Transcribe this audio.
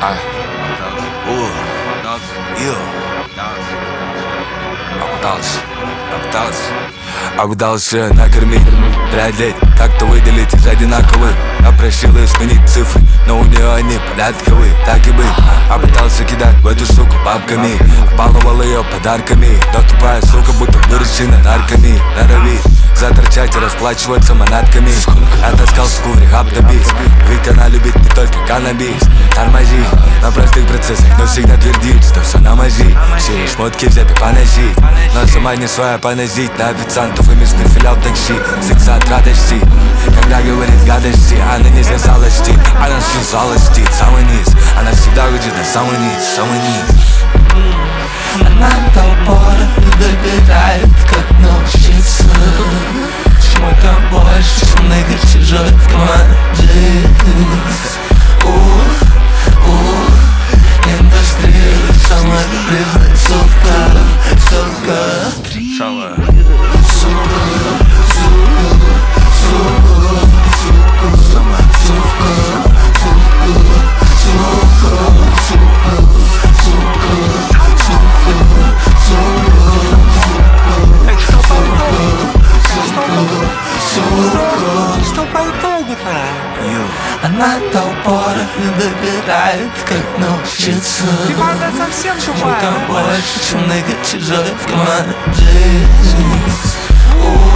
Обдался накормить, преодолеть, как-то выделить из одинаковых. Я просил ее сменить цифры, но у нее они порядковые. Так и быть, пытался кидать в эту суку бабками, баловал ее подарками. Но тупая сука будто выращена нарками. Норовит заторчать и расплачиваться манатками. Я таскал суку в рехаб добить, ведь она любит не только каннабис. Тормози на простых процессах, но всегда твердит, что все на мази. Все шмотки взяты поносить, но сама не своя поносить. На официантов и мясных филиал такси, секса от радости. Когда говорит гадости, она не связалости, она связалости. Самый низ, она всегда уйдет на самый низ, самый низ. Она толпора добирает, как научиться. Чему-то больше, чем ныгать чужой в команде. Индустрия самая грязная, сука, сука. Самая Она толпора не добирает, как научиться. Ты, банда, совсем тупая. Чему-то больше, чем ныгать чужой в команде.